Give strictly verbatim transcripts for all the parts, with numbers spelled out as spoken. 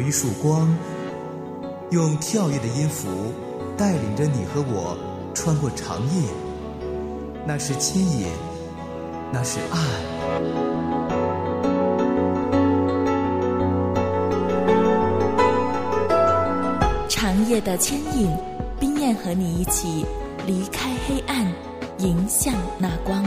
一束光，用跳跃的音符带领着你和我穿过长夜。那是牵引，那是爱。 长夜的牵引，冰燕和你一起离开黑暗，迎向那光。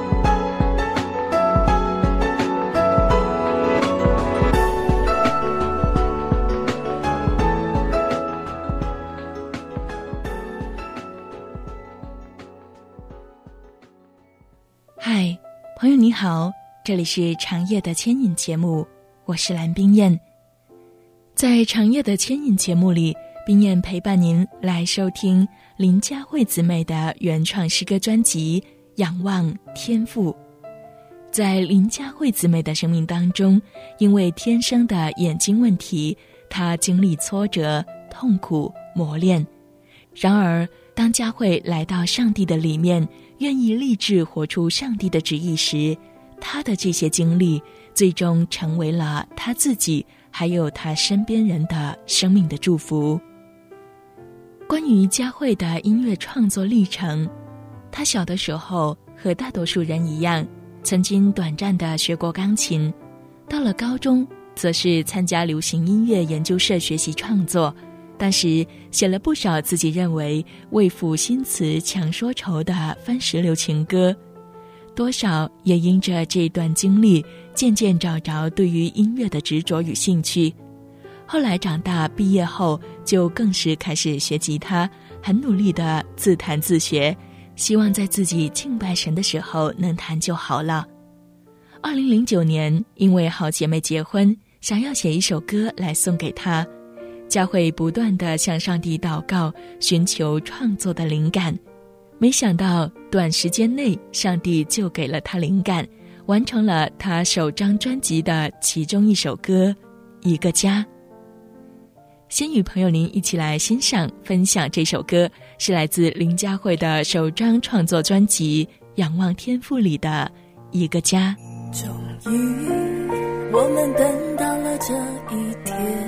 嗨，朋友你好，这里是长夜的牵引节目，我是蓝冰燕。在长夜的牵引节目里，冰燕陪伴您来收听林佳慧姊妹的原创诗歌专辑《仰望天父》。在林佳慧姊妹的生命当中，因为天生的眼睛问题，她经历挫折、痛苦、磨练。然而当佳慧来到上帝的里面，愿意立志活出上帝的旨意时，她的这些经历最终成为了她自己还有她身边人的生命的祝福。关于佳慧的音乐创作历程，她小的时候和大多数人一样，曾经短暂地学过钢琴，到了高中则是参加流行音乐研究社学习创作，当时写了不少自己认为为赋新词强说愁的番石榴情歌，多少也因着这段经历渐渐找着对于音乐的执着与兴趣。后来长大毕业后，就更是开始学吉他，很努力地自弹自学，希望在自己敬拜神的时候能弹就好了。二零零九年，因为好姐妹结婚，想要写一首歌来送给她，佳慧不断地向上帝祷告，寻求创作的灵感。没想到短时间内，上帝就给了她灵感，完成了她首张专辑的其中一首歌《一个家》。先与朋友您一起来欣赏分享这首歌，是来自林佳慧的首张创作专辑《仰望天父》里的《一个家》。 终于我们等到了这一天，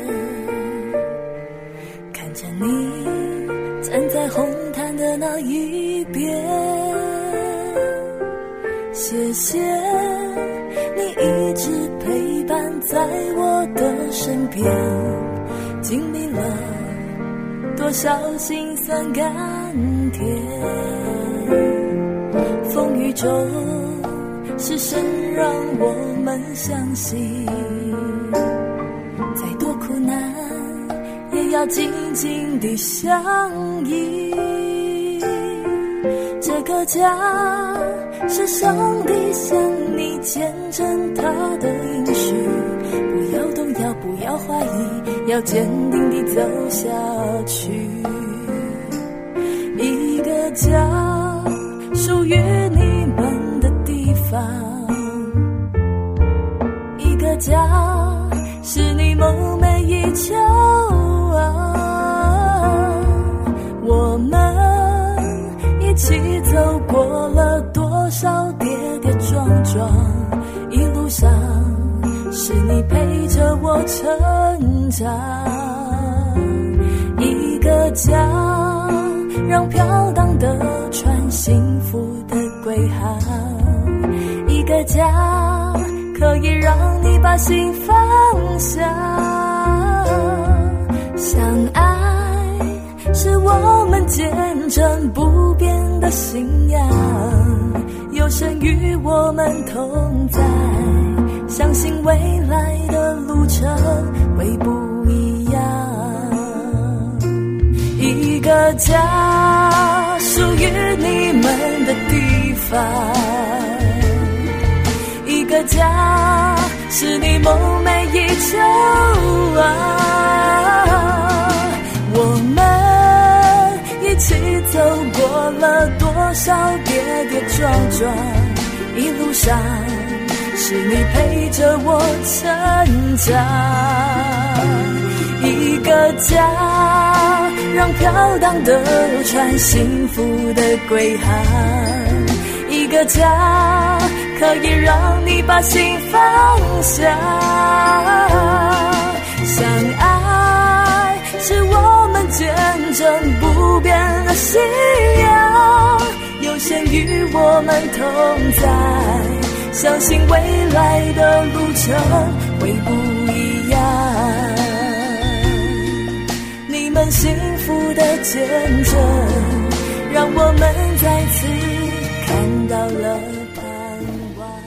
看见你站在红毯的那一边，谢谢你一直陪伴在我的身边，经历了多少辛酸甘甜，风雨中是神让我们相信，再多苦难也要紧紧地相依。这个家是上帝向你见证他的应许，不要动摇，不要怀疑，要坚定地走下去。一个家属于你们的地方，一个家是你梦寐以求啊，我们一起走过了多少跌跌撞撞，一路上是你陪着我成长。一个家让飘荡的船幸福的归航，一个家可以让你把心放下。相爱是我们见证不变的信仰，有神与我们同在，相信未来的路程会不一样。一个家属于你们的地方，一个家是你梦寐以求啊，我们一起走过了多少跌跌撞撞，一路上是你陪着我成长。一个家让飘荡的船幸福的归航，一个家可以让你把心放下。相相爱是我们见证不变的信仰，有神与我们同在，相信未来的路程会不一样。你们幸福的见证，让我们再次看到了盼望。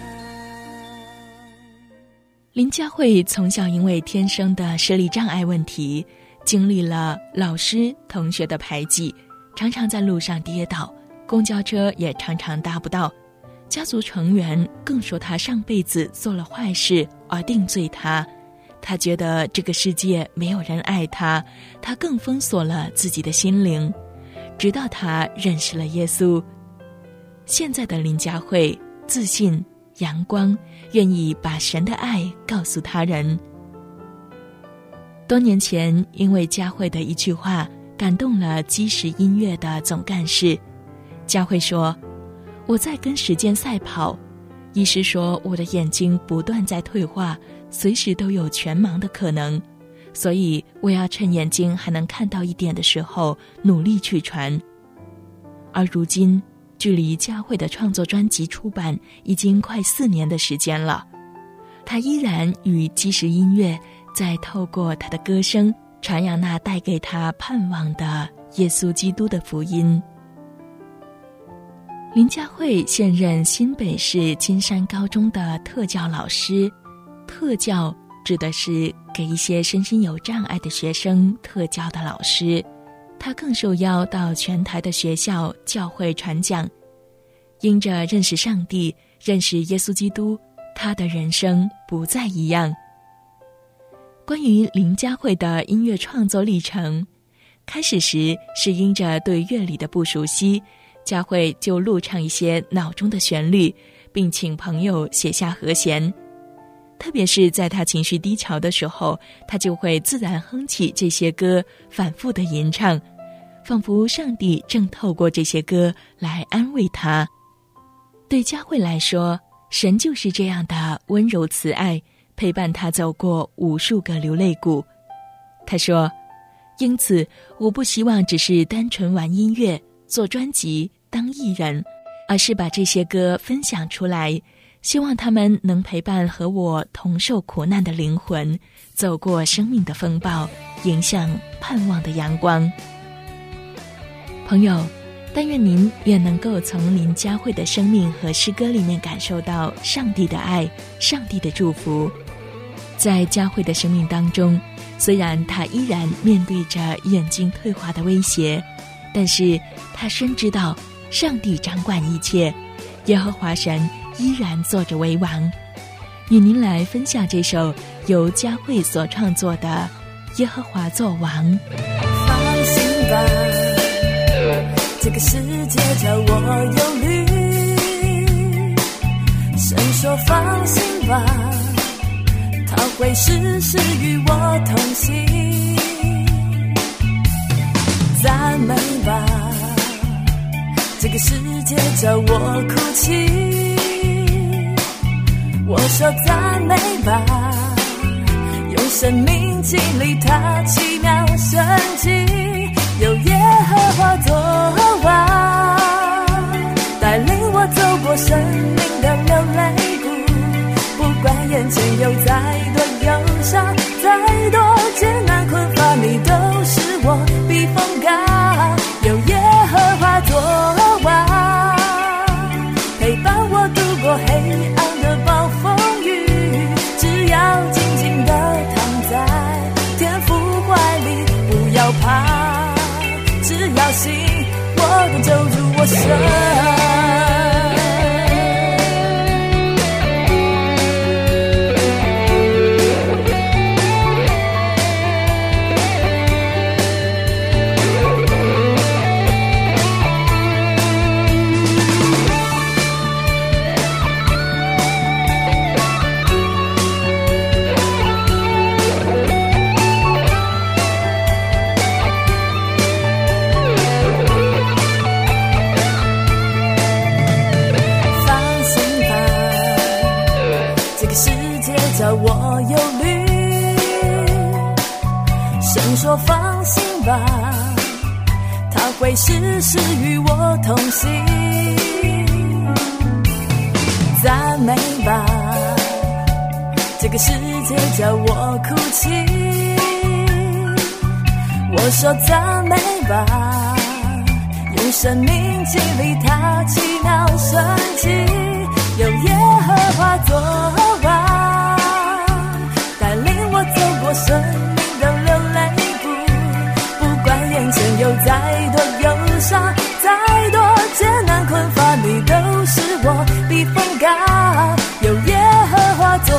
林佳慧从小因为天生的视力障碍问题，经历了老师、同学的排挤，常常在路上跌倒，公交车也常常搭不到。家族成员更说她上辈子做了坏事而定罪她。她觉得这个世界没有人爱她，她更封锁了自己的心灵，直到她认识了耶稣。现在的林佳慧自信、阳光，愿意把神的爱告诉他人。多年前，因为佳慧的一句话感动了基石音乐的总干事。佳慧说，我在跟时间赛跑，医师说我的眼睛不断在退化，随时都有全盲的可能，所以我要趁眼睛还能看到一点的时候努力去传。而如今距离佳慧的创作专辑出版已经快四年的时间了，她依然与基石音乐在透过她的歌声传扬那带给她盼望的耶稣基督的福音。林佳慧现任新北市金山高中的特教老师，特教指的是给一些身心有障碍的学生特教的老师。她更受邀到全台的学校教会传讲，因着认识上帝，认识耶稣基督，她的人生不再一样。关于林佳慧的音乐创作历程，开始时是因着对乐理的不熟悉，佳慧就录唱一些脑中的旋律，并请朋友写下和弦。特别是在她情绪低潮的时候，她就会自然哼起这些歌，反复的吟唱，仿佛上帝正透过这些歌来安慰她。对佳慧来说，神就是这样的温柔慈爱，陪伴她走过无数个流泪谷。她说，因此我不希望只是单纯玩音乐、做专辑、当艺人，而是把这些歌分享出来，希望他们能陪伴和我同受苦难的灵魂，走过生命的风暴，迎向盼望的阳光。朋友，但愿您也能够从林佳慧的生命和诗歌里面感受到上帝的爱，上帝的祝福。在佳慧的生命当中，虽然她依然面对着眼睛退化的威胁，但是她深知道上帝掌管一切，耶和华神依然坐着为王。与您来分享这首由佳慧所创作的《耶和华作王》。 放心吧，这个世界叫我忧虑，神说放心吧，他会时时与我同行。赞美吧，这个世界叫我哭泣，我说赞美吧，用生命经历他奇妙神迹，有耶和华作王，带领我走过生命的流泪谷，不管眼前有再多忧伤，再多艰难困乏，你都是我避风港，有耶和华作王，陪伴我度过黑暗的暴风雨，只要静静地躺在天父怀里，不要怕，只要信我的救主我神。叫我忧虑， 我放心吧，他会时时与我同行。赞美吧，这个世界叫我哭泣。我说赞美吧，用生命经历他奇妙神迹。有耶和华作王，带领我走过生命的流泪谷。不管眼前有再多忧伤，再多艰难困乏，你都是我避风港。有耶和华作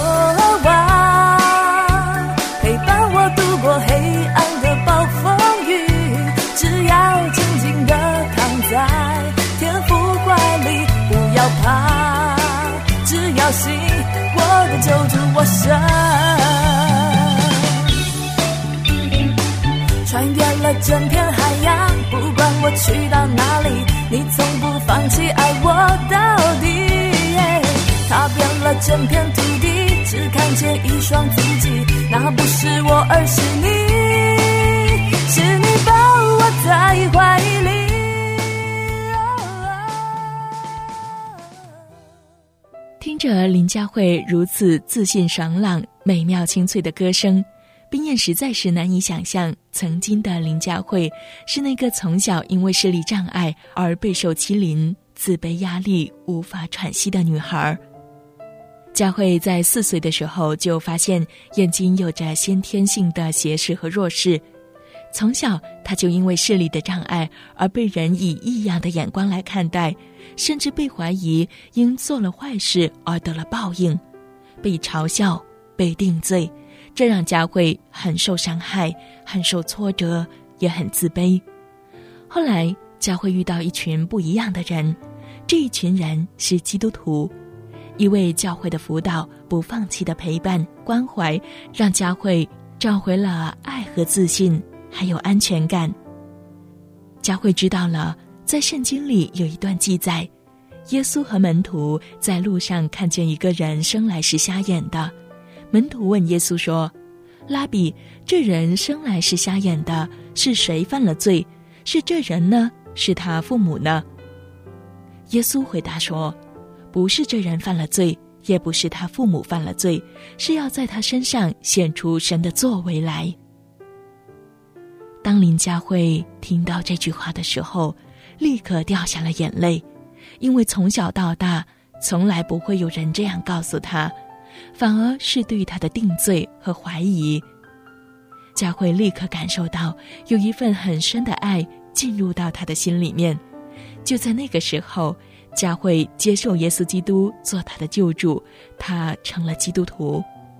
王，陪伴我度过黑暗的暴风雨。只要静静地躺在天父怀里，不要怕，只要信我的救主我神。穿越了整片海洋，不管我去到哪里，你从不放弃爱我到底。踏遍了整片土地，只看见一双足迹，那不是我而是你，是你把我在怀里。 听着林佳慧如此自信爽朗、美妙清脆的歌声，冰燕实在是难以想象，曾经的林佳慧是那个从小因为视力障碍而备受欺凌、自卑压力、无法喘息的女孩。佳慧在四岁的时候就发现眼睛有着先天性的斜视和弱视，从小她就因为视力的障碍而被人以异样的眼光来看待，甚至被怀疑因做了坏事而得了报应，被嘲笑、被定罪，这让佳慧很受伤害，很受挫折，也很自卑。后来佳慧遇到一群不一样的人，这一群人是基督徒。一位教会的辅导，不放弃的陪伴关怀，让佳慧找回了爱和自信，还有安全感。佳慧知道了，在圣经里有一段记载，耶稣和门徒在路上看见一个人生来是瞎眼的，门徒问耶稣说：拉比，这人生来是瞎眼的，是谁犯了罪？是这人呢？是他父母呢？耶稣回答说：不是这人犯了罪，也不是他父母犯了罪，是要在他身上显出神的作为来。当林佳慧听到这句话的时候，立刻掉下了眼泪，因为从小到大从来不会有人这样告诉她，反而是对她的定罪和怀疑。佳慧立刻感受到有一份很深的爱进入到她的心里面。就在那个时候，佳慧接受耶稣基督做她的救主，她成了基督徒。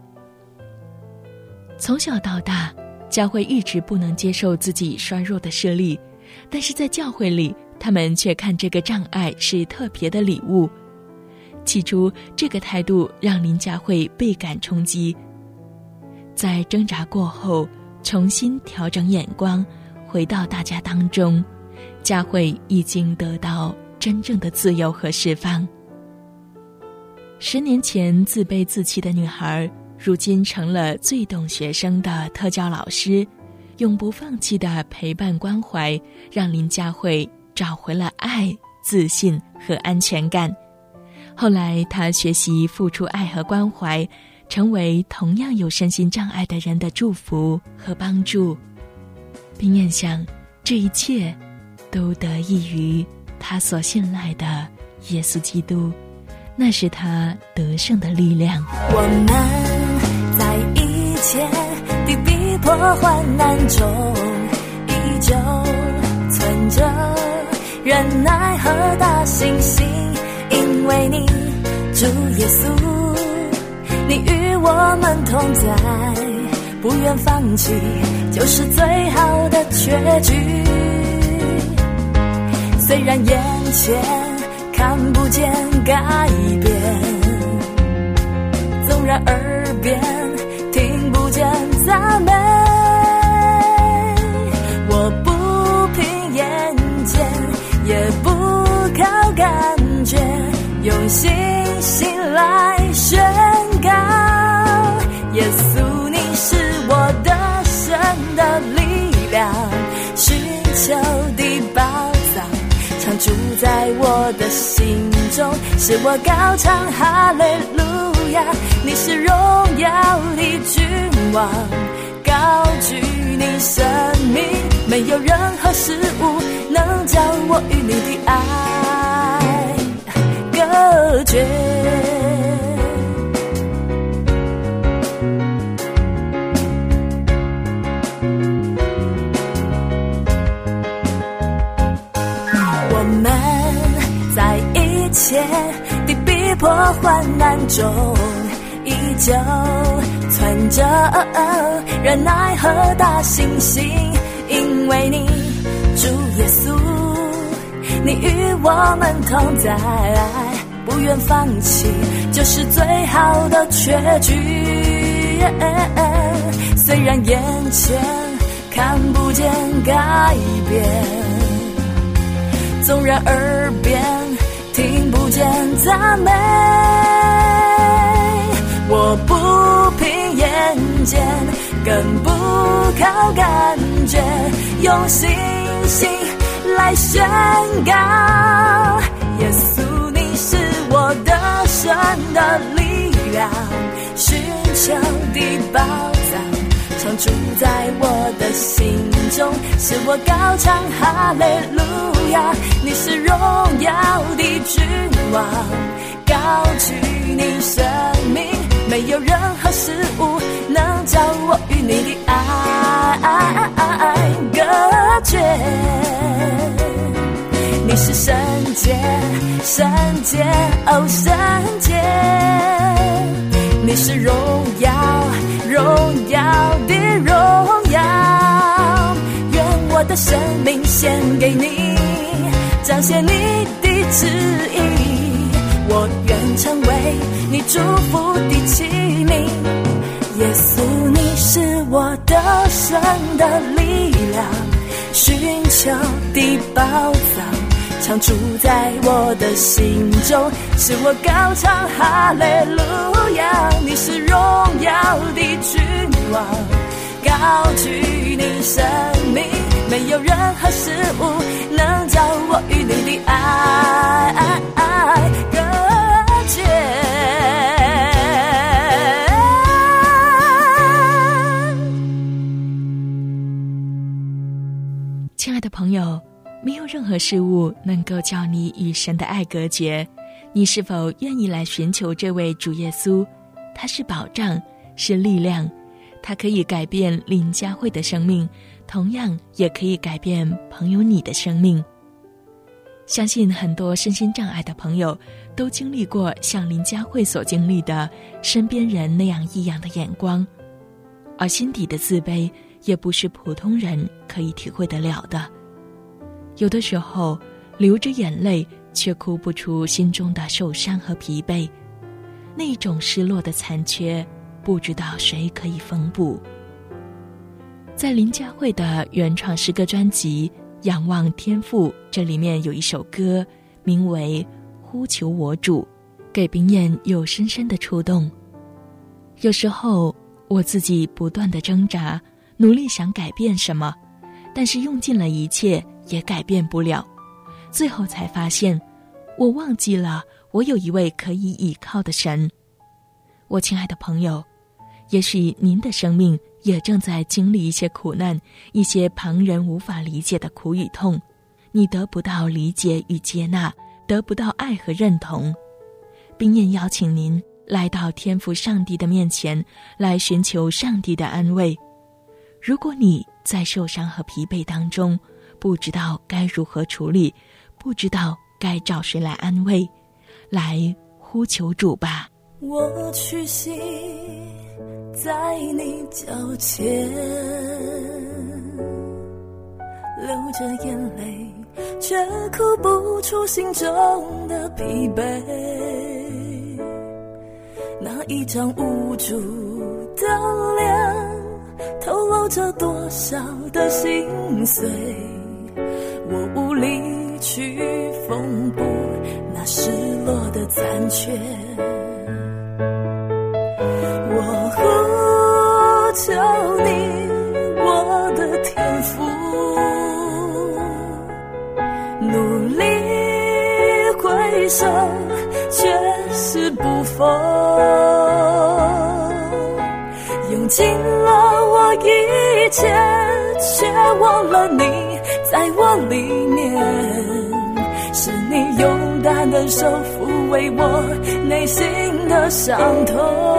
从小到大，佳慧一直不能接受自己衰弱的视力，但是在教会里，他们却看这个障碍是特别的礼物。起初，这个态度让林佳慧倍感冲击。在挣扎过后，重新调整眼光，回到大家当中，佳慧已经得到真正的自由和释放。十年前自卑自弃的女孩，如今成了最懂学生的特教老师，永不放弃的陪伴关怀，让林佳慧找回了爱、自信和安全感。后来她学习付出爱和关怀，成为同样有身心障碍的人的祝福和帮助。并愿想，这一切都得益于他所信赖的耶稣基督，那是他得胜的力量。 我们在一切的逼迫患难中，依旧存着忍耐和大信心，因为你主耶稣，你与我们同在，不愿放弃，就是最好的结局。虽然眼前看不见改变，纵然耳边听不见赞美，我不凭眼见，也不靠感觉，用信心来宣告，耶稣你是我的神的力在我的心中，使我高唱哈利路亚。你是荣耀的君王，高举你生命，没有任何事物能将我与你的爱隔绝。我们在一切的逼迫患难中，依旧存着忍耐和大信心，因为你主耶稣，你与我们同在，不愿放弃就是最好的结局。虽然眼前看不见改变，纵然耳边听不见赞美，我不凭眼见，更不靠感觉，用信心来宣告，耶稣你是我的神的力量，寻求的宝藏常住在我的心中，使我高唱哈利路亚。你是荣耀的君王，高举你生命，没有任何事物能将我与你的爱隔绝。你是圣洁，圣洁，哦圣洁，你是荣耀，荣耀的荣耀。愿我的生命献给你，彰显你的旨意，我愿成为你祝福的器皿。耶稣你是我的神的力量，寻求的宝藏常住在我的心中，使我高唱哈利路亚。你是荣耀的君王，高举你生命，没有任何事物能将我与你的爱隔绝。 亲爱的朋友，没有任何事物能够叫你与神的爱隔绝。你是否愿意来寻求这位主耶稣？他是保障，是力量，他可以改变林佳慧的生命，同样也可以改变朋友你的生命。相信很多身心障碍的朋友都经历过像林佳慧所经历的身边人那样异样的眼光，而心底的自卑也不是普通人可以体会得了的。有的时候流着眼泪却哭不出心中的受伤和疲惫，那种失落的残缺不知道谁可以缝补。在林佳慧的原创诗歌专辑《仰望天父》，这里面有一首歌名为《呼求我主》，给冰燕有深深的触动。有时候我自己不断地挣扎，努力想改变什么，但是用尽了一切也改变不了，最后才发现我忘记了我有一位可以倚靠的神。我亲爱的朋友，也许您的生命也正在经历一些苦难，一些旁人无法理解的苦与痛，你得不到理解与接纳，得不到爱和认同。冰燕邀请您来到天父上帝的面前，来寻求上帝的安慰。如果你在受伤和疲惫当中，不知道该如何处理，不知道该找谁来安慰，来呼求主吧。 我屈膝在你脚前，流着眼泪，却哭不出心中的疲惫。那一张无助的脸，透露着多少的心碎。我无力去缝补那失落的残缺。我呼求你，我的天父，努力是不否用尽了我一切，却忘了你在我里面，是你勇敢的手抚慰我内心的伤痛。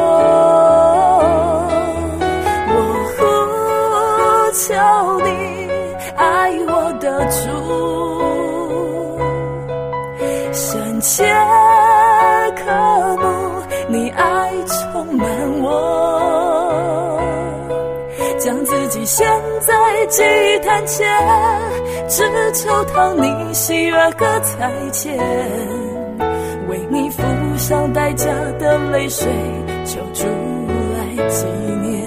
我呼求你爱我的主，深切渴慕你爱充满我，将自己献在祭坛前，只求讨你喜悦和彩钱，为你付上代价的泪水，求主来纪念。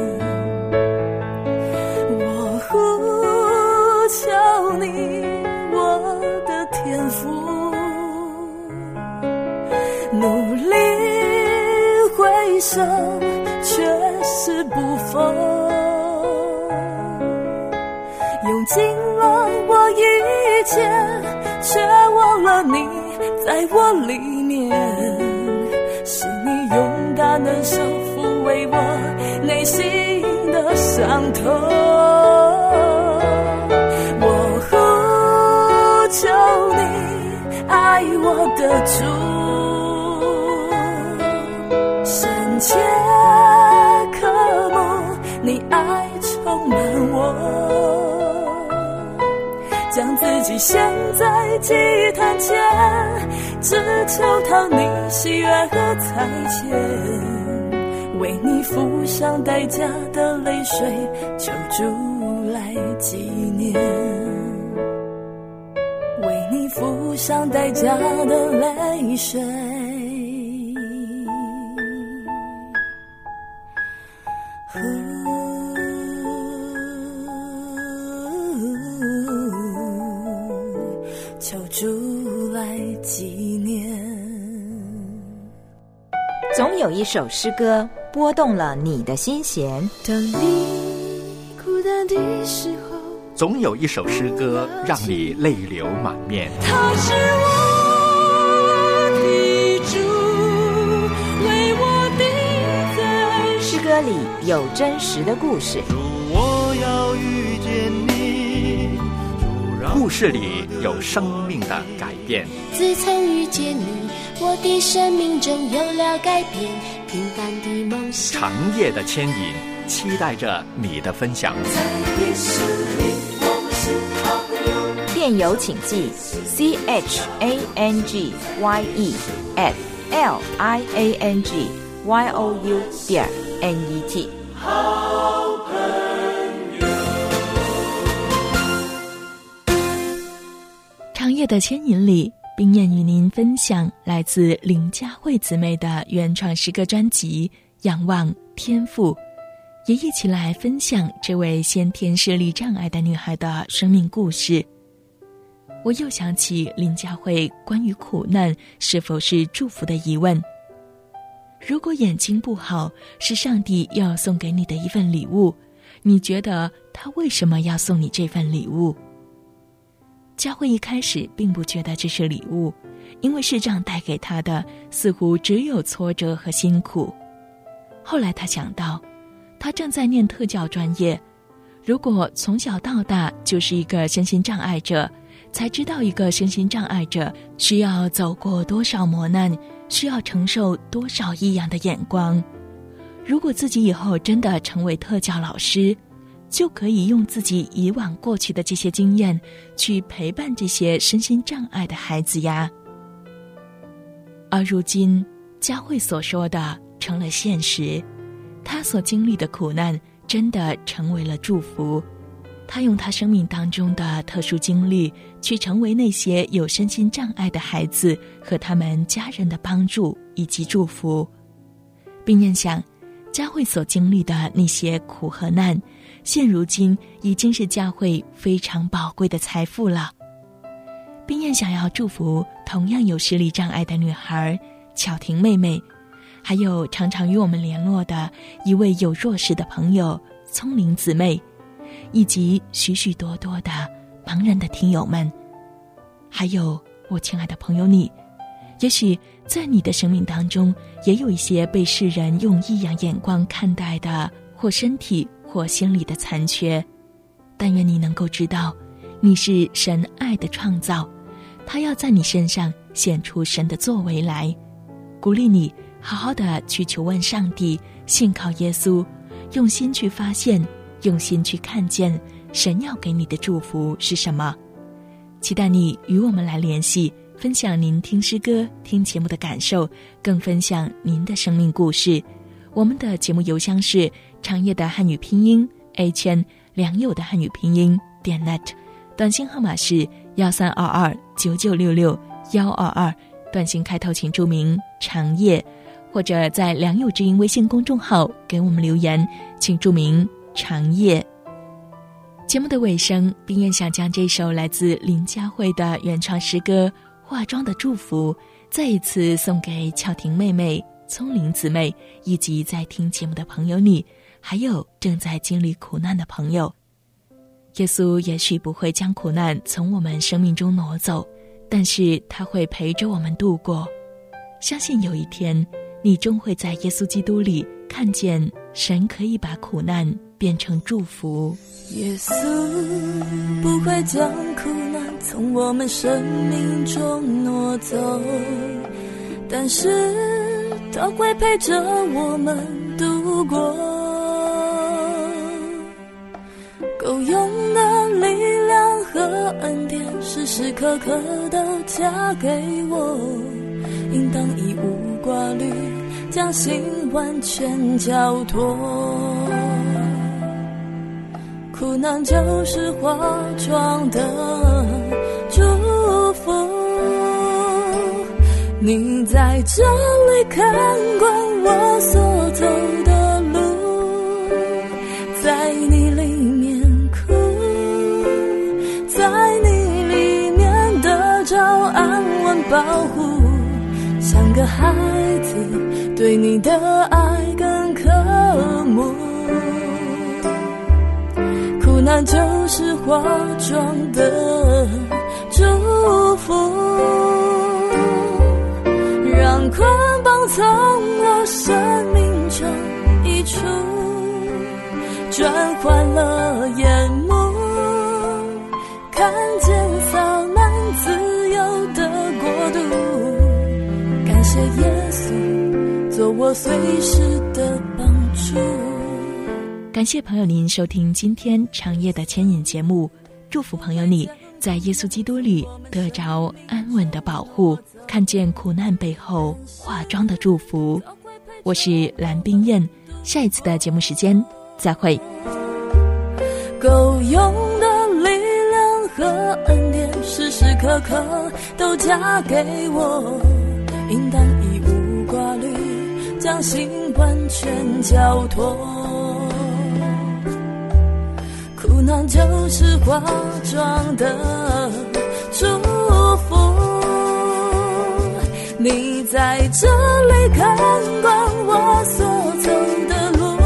我呼求你，我的天父，努力回首，却是不否用尽了我一切，却忘了你在我里面，是你勇敢的手抚慰我内心的伤痛。我呼求你爱我的主，深切渴慕你爱充满我，将自己献在祭坛前，只求讨你喜悦和彩钱，为你付上代价的泪水，求主来纪念，为你付上代价的泪水，求主来纪念。 总有一首诗歌拨动了你的心弦， 当你孤单的时候， 总有一首诗歌让你泪流满面。 他是我的主，为我定在诗歌里有真实的故事， 主，我要遇见你， 故事里有生命的改变。 自从遇见你，我的生命中有了改变，平凡的梦想， 长夜的牵引，期待着你的分享。 电邮请寄 c h a n g y e at l i a n g y o u 点 n e t。 长夜的牵引里，冰燕与您分享来自林佳慧姊妹的原创诗歌专辑《仰望天父》，也一起来分享这位先天视力障碍的女孩的生命故事。我又想起林佳慧关于苦难是否是祝福的疑问。如果眼睛不好是上帝要送给你的一份礼物，你觉得他为什么要送你这份礼物？佳慧一开始并不觉得这是礼物，因为视障带给她的似乎只有挫折和辛苦。后来她想到，她正在念特教专业，如果从小到大就是一个身心障碍者，才知道一个身心障碍者需要走过多少磨难，需要承受多少异样的眼光。如果自己以后真的成为特教老师，就可以用自己以往过去的这些经验去陪伴这些身心障碍的孩子呀。而如今佳慧所说的成了现实，她所经历的苦难真的成为了祝福。她用她生命当中的特殊经历去成为那些有身心障碍的孩子和他们家人的帮助以及祝福。并念想佳慧所经历的那些苦和难，现如今已经是佳慧非常宝贵的财富了。并愿想要祝福同样有视力障碍的女孩巧婷妹妹，还有常常与我们联络的一位有弱势的朋友聪玲姊妹，以及许许多多的盲人的听友们，还有我亲爱的朋友你， 也许在你的生命当中，也有一些被世人用异样眼光看待的，或身体或心理的残缺。但愿你能够知道，你是神爱的创造，他要在你身上显出神的作为来。鼓励你好好的去求问上帝，信靠耶稣，用心去发现，用心去看见神要给你的祝福是什么。期待你与我们来联系，分享您听诗歌听节目的感受，更分享您的生命故事。我们的节目邮箱是长夜的汉语拼音 a 圈良友的汉语拼音点 net， 短信号码是幺三二二九九六六幺二二，短信开头请注明长夜，或者在良友之音微信公众号给我们留言，请注明长夜。节目的尾声，冰燕想将这首来自林佳慧的原创诗歌《化妆的祝福》再一次送给巧婷妹妹、聪玲姊妹，以及在听节目的朋友你，还有正在经历苦难的朋友。耶稣也许不会将苦难从我们生命中挪走，但是他会陪着我们度过。相信有一天，你终会在耶稣基督里看见神可以把苦难变成祝福。 耶稣不会将苦难从我们生命中挪走，但是他会陪着我们度过。够用的力量和恩典时时刻刻都加给我，应当一无挂虑，将心完全交托。苦难就是化妆的祝福，你在这里看惯我所走的路，在你里面哭，在你里面得着安稳保护，像个孩子对你的爱更渴慕。苦难就是化妆的祝福，让捆绑从我生命中移除，转换了眼目，看见洒满自由的国度。感谢耶稣做我随时的帮助。 感谢朋友您收听今天长夜的牵引节目，祝福朋友你在耶稣基督里得着安稳的保护，看见苦难背后化妆的祝福。我是蓝冰燕，下一次的节目时间再会。 够用的力量和恩典时时刻刻都加给我，应当一无挂虑，将心完全交托。苦难就是化妆的祝福，你在这里看惯我所走的路，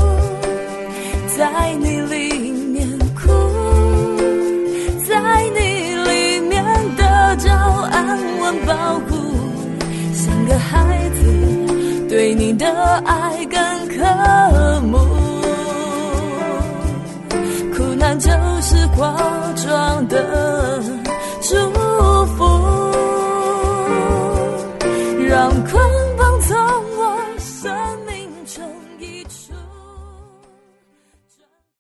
在你里面哭，在你里面得着安稳保护，像个孩子对你的爱更渴慕。苦难就是化妆的